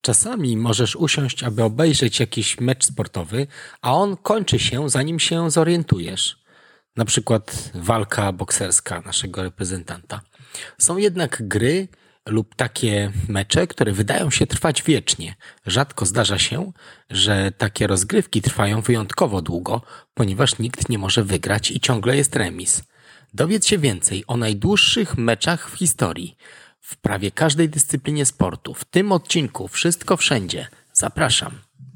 Czasami możesz usiąść, aby obejrzeć jakiś mecz sportowy, a on kończy się, zanim się zorientujesz. Na przykład walka bokserska naszego reprezentanta. Są jednak gry lub takie mecze, które wydają się trwać wiecznie. Rzadko zdarza się, że takie rozgrywki trwają wyjątkowo długo, ponieważ nikt nie może wygrać i ciągle jest remis. Dowiedz się więcej o najdłuższych meczach w historii. W prawie każdej dyscyplinie sportu. W tym odcinku Wszystko Wszędzie. Zapraszam.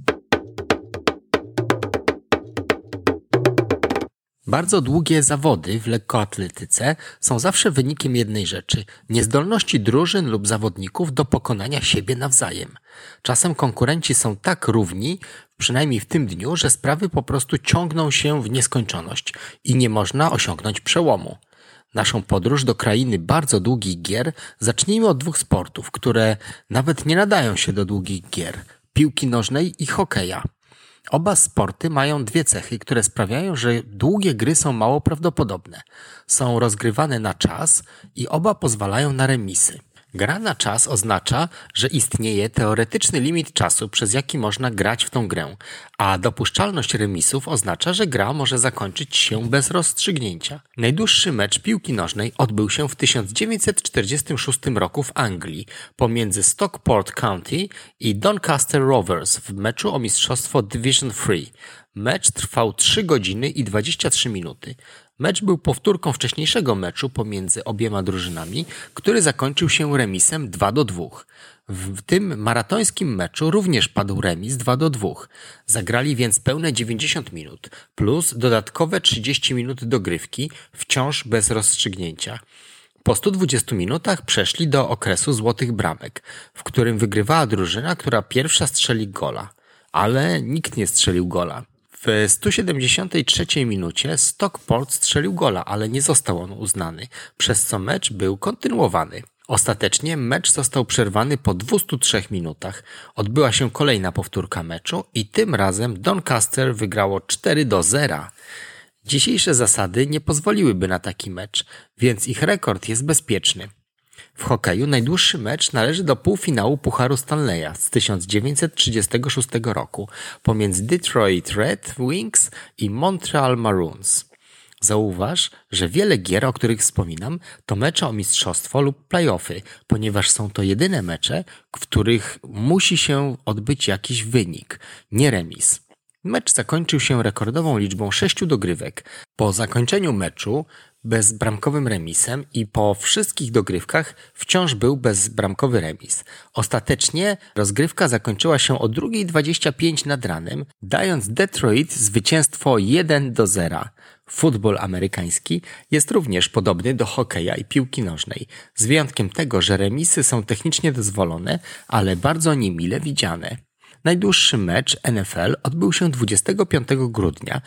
Bardzo długie zawody w lekkoatletyce są zawsze wynikiem jednej rzeczy – niezdolności drużyn lub zawodników do pokonania siebie nawzajem. Czasem konkurenci są tak równi, przynajmniej w tym dniu, że sprawy po prostu ciągną się w nieskończoność i nie można osiągnąć przełomu. Naszą podróż do krainy bardzo długich gier zacznijmy od dwóch sportów, które nawet nie nadają się do długich gier – piłki nożnej i hokeja. Oba sporty mają dwie cechy, które sprawiają, że długie gry są mało prawdopodobne. Są rozgrywane na czas i oba pozwalają na remisy. Gra na czas oznacza, że istnieje teoretyczny limit czasu, przez jaki można grać w tą grę, a dopuszczalność remisów oznacza, że gra może zakończyć się bez rozstrzygnięcia. Najdłuższy mecz piłki nożnej odbył się w 1946 roku w Anglii pomiędzy Stockport County i Doncaster Rovers w meczu o mistrzostwo Division 3. Mecz trwał 3 godziny i 23 minuty. Mecz był powtórką wcześniejszego meczu pomiędzy obiema drużynami, który zakończył się remisem 2-2. W tym maratońskim meczu również padł remis 2-2. Zagrali więc pełne 90 minut, plus dodatkowe 30 minut dogrywki, wciąż bez rozstrzygnięcia. Po 120 minutach przeszli do okresu złotych bramek, w którym wygrywała drużyna, która pierwsza strzeli gola. Ale nikt nie strzelił gola. W 173 minucie Stockport strzelił gola, ale nie został on uznany, przez co mecz był kontynuowany. Ostatecznie mecz został przerwany po 203 minutach. Odbyła się kolejna powtórka meczu i tym razem Doncaster wygrało 4-0. Dzisiejsze zasady nie pozwoliłyby na taki mecz, więc ich rekord jest bezpieczny. W hokeju najdłuższy mecz należy do półfinału Pucharu Stanleya z 1936 roku pomiędzy Detroit Red Wings i Montreal Maroons. Zauważ, że wiele gier, o których wspominam, to mecze o mistrzostwo lub play-offy, ponieważ są to jedyne mecze, w których musi się odbyć jakiś wynik, nie remis. Mecz zakończył się rekordową liczbą 6 dogrywek. Po zakończeniu meczu bezbramkowym remisem i po wszystkich dogrywkach wciąż był bezbramkowy remis. Ostatecznie rozgrywka zakończyła się o 2:25 nad ranem, dając Detroit zwycięstwo 1-0. Futbol amerykański jest również podobny do hokeja i piłki nożnej, z wyjątkiem tego, że remisy są technicznie dozwolone, ale bardzo niemile widziane. Najdłuższy mecz NFL odbył się 25 grudnia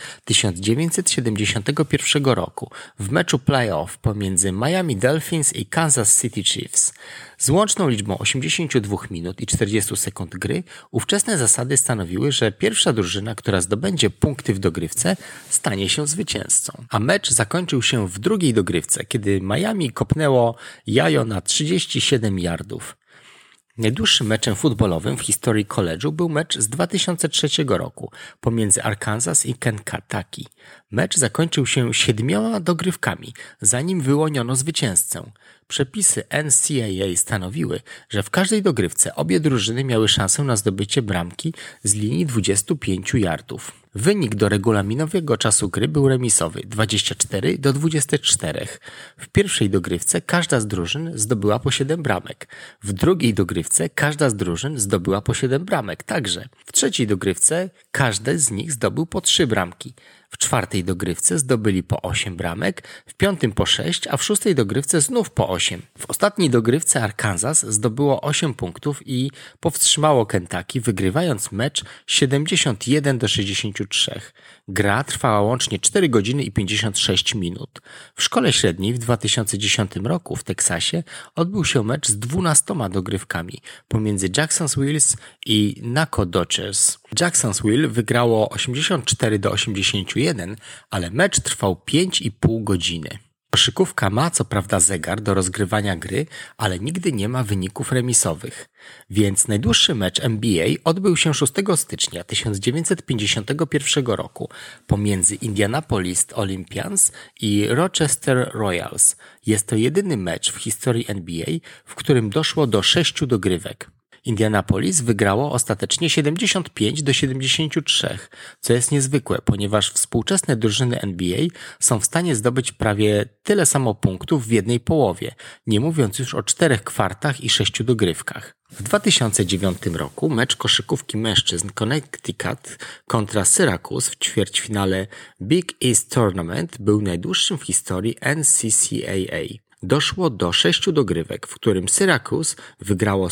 1971 roku w meczu playoff pomiędzy Miami Dolphins i Kansas City Chiefs. Z łączną liczbą 82 minut i 40 sekund gry ówczesne zasady stanowiły, że pierwsza drużyna, która zdobędzie punkty w dogrywce, stanie się zwycięzcą. A mecz zakończył się w drugiej dogrywce, kiedy Miami kopnęło jajo na 37 yardów. Najdłuższym meczem futbolowym w historii college'u był mecz z 2003 roku pomiędzy Arkansas i Kentucky. Mecz zakończył się 7 dogrywkami, zanim wyłoniono zwycięzcę. Przepisy NCAA stanowiły, że w każdej dogrywce obie drużyny miały szansę na zdobycie bramki z linii 25 yardów. Wynik do regulaminowego czasu gry był remisowy 24-24. W pierwszej dogrywce każda z drużyn zdobyła po 7 bramek. W drugiej dogrywce każda z drużyn zdobyła po 7 bramek także. W trzeciej dogrywce każdy z nich zdobył po 3 bramki. W czwartej dogrywce zdobyli po 8 bramek, w piątym po 6, a w szóstej dogrywce znów po 8. W ostatniej dogrywce Arkansas zdobyło 8 punktów i powstrzymało Kentucky, wygrywając mecz 71-63. Gra trwała łącznie 4 godziny i 56 minut. W szkole średniej w 2010 roku w Teksasie odbył się mecz z 12 dogrywkami pomiędzy Jacksonville i Nacogdoches. Jacksonville wygrało 84-81, ale mecz trwał 5,5 godziny. Koszykówka ma co prawda zegar do rozgrywania gry, ale nigdy nie ma wyników remisowych. Więc najdłuższy mecz NBA odbył się 6 stycznia 1951 roku pomiędzy Indianapolis Olympians i Rochester Royals. Jest to jedyny mecz w historii NBA, w którym doszło do 6 dogrywek. Indianapolis wygrało ostatecznie 75-73, co jest niezwykłe, ponieważ współczesne drużyny NBA są w stanie zdobyć prawie tyle samo punktów w jednej połowie, nie mówiąc już o 4 kwartach i 6 dogrywkach. W 2009 roku mecz koszykówki mężczyzn Connecticut kontra Syracuse w ćwierćfinale Big East Tournament był najdłuższym w historii NCAA. Doszło do 6 dogrywek, w którym Syracuse wygrało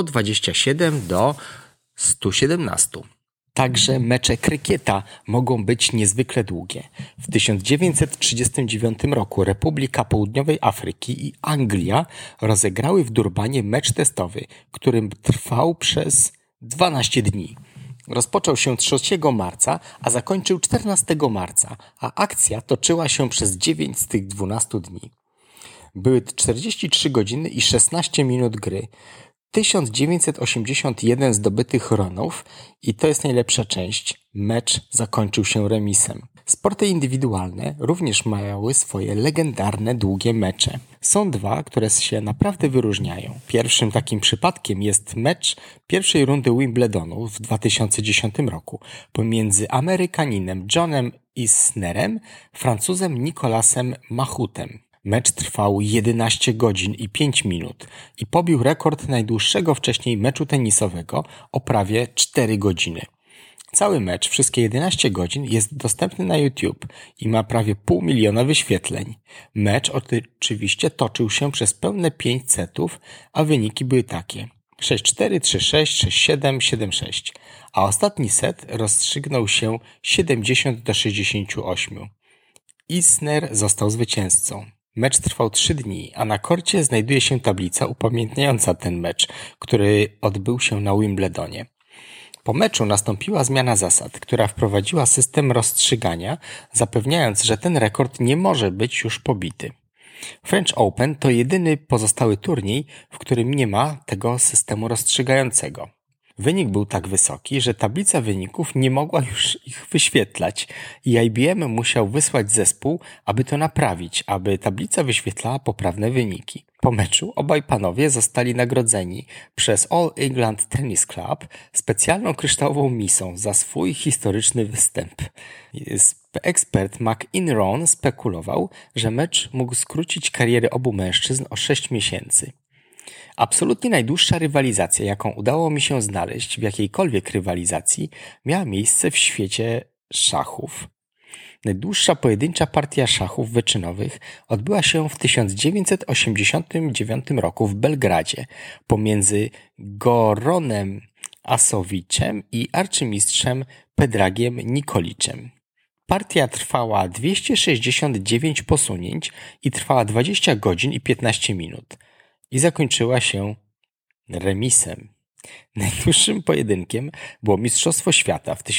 127-117. Także mecze krykieta mogą być niezwykle długie. W 1939 roku Republika Południowej Afryki i Anglia rozegrały w Durbanie mecz testowy, który trwał przez 12 dni. Rozpoczął się 3 marca, a zakończył 14 marca, a akcja toczyła się przez 9 z tych 12 dni. Były 43 godziny i 16 minut gry. 1981 zdobytych runów i to jest najlepsza część. Mecz zakończył się remisem. Sporty indywidualne również miały swoje legendarne długie mecze. Są 2, które się naprawdę wyróżniają. Pierwszym takim przypadkiem jest mecz pierwszej rundy Wimbledonu w 2010 roku pomiędzy Amerykaninem Johnem Isnerem, Francuzem Nicolasem Machutem. Mecz trwał 11 godzin i 5 minut i pobił rekord najdłuższego wcześniej meczu tenisowego o prawie 4 godziny. Cały mecz, wszystkie 11 godzin, jest dostępny na YouTube i ma prawie 500 000 wyświetleń. Mecz oczywiście toczył się przez pełne 5 setów, a wyniki były takie: 6-4, 3-6, 6-7, 7-6, a ostatni set rozstrzygnął się 70-68. Isner został zwycięzcą. Mecz trwał 3 dni, a na korcie znajduje się tablica upamiętniająca ten mecz, który odbył się na Wimbledonie. Po meczu nastąpiła zmiana zasad, która wprowadziła system rozstrzygania, zapewniając, że ten rekord nie może być już pobity. French Open to jedyny pozostały turniej, w którym nie ma tego systemu rozstrzygającego. Wynik był tak wysoki, że tablica wyników nie mogła już ich wyświetlać i IBM musiał wysłać zespół, aby to naprawić, aby tablica wyświetlała poprawne wyniki. Po meczu obaj panowie zostali nagrodzeni przez All England Tennis Club specjalną kryształową misą za swój historyczny występ. Ekspert McEnroe spekulował, że mecz mógł skrócić kariery obu mężczyzn o 6 miesięcy. Absolutnie najdłuższa rywalizacja, jaką udało mi się znaleźć w jakiejkolwiek rywalizacji, miała miejsce w świecie szachów. Najdłuższa pojedyncza partia szachów wyczynowych odbyła się w 1989 roku w Belgradzie pomiędzy Goronem Asowiczem i arcymistrzem Pedragiem Nikoliczem. Partia trwała 269 posunięć i trwała 20 godzin i 15 minut. I zakończyła się remisem. Najdłuższym pojedynkiem było Mistrzostwo Świata w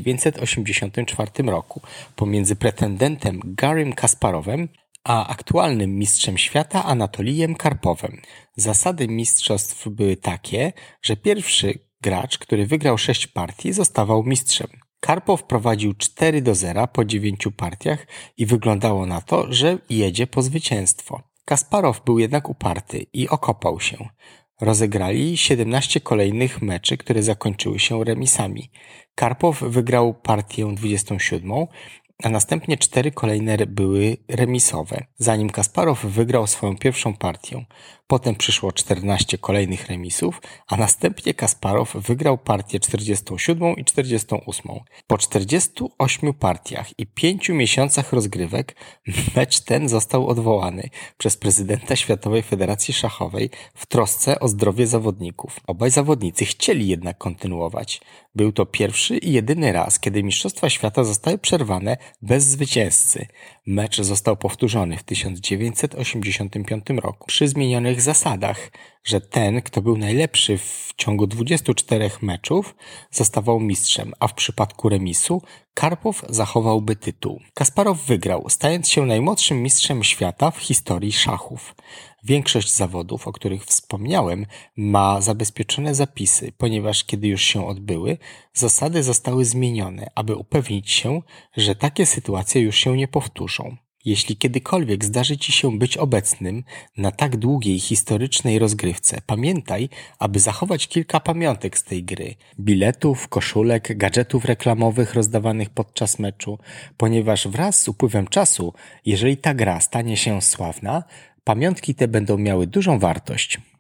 1984 roku pomiędzy pretendentem Garrym Kasparowem a aktualnym mistrzem świata Anatolijem Karpowem. Zasady mistrzostw były takie, że pierwszy gracz, który wygrał 6 partii, zostawał mistrzem. Karpow prowadził 4-0 po 9 partiach i wyglądało na to, że jedzie po zwycięstwo. Kasparow był jednak uparty i okopał się. Rozegrali 17 kolejnych meczy, które zakończyły się remisami. Karpow wygrał partię 27, a następnie 4 kolejne były remisowe, zanim Kasparow wygrał swoją pierwszą partię. Potem przyszło 14 kolejnych remisów, a następnie Kasparow wygrał partię 47 i 48. Po 48 partiach i 5 miesiącach rozgrywek mecz ten został odwołany przez prezydenta Światowej Federacji Szachowej w trosce o zdrowie zawodników. Obaj zawodnicy chcieli jednak kontynuować. Był to pierwszy i jedyny raz, kiedy Mistrzostwa Świata zostały przerwane bez zwycięzcy. Mecz został powtórzony w 1985 roku przy zmienionych samych zasadach, że ten, kto był najlepszy w ciągu 24 meczów, zostawał mistrzem, a w przypadku remisu Karpow zachowałby tytuł. Kasparow wygrał, stając się najmłodszym mistrzem świata w historii szachów. Większość zawodów, o których wspomniałem, ma zabezpieczone zapisy, ponieważ kiedy już się odbyły, zasady zostały zmienione, aby upewnić się, że takie sytuacje już się nie powtórzą. Jeśli kiedykolwiek zdarzy Ci się być obecnym na tak długiej historycznej rozgrywce, pamiętaj, aby zachować kilka pamiątek z tej gry. Biletów, koszulek, gadżetów reklamowych rozdawanych podczas meczu, ponieważ wraz z upływem czasu, jeżeli ta gra stanie się sławna, pamiątki te będą miały dużą wartość.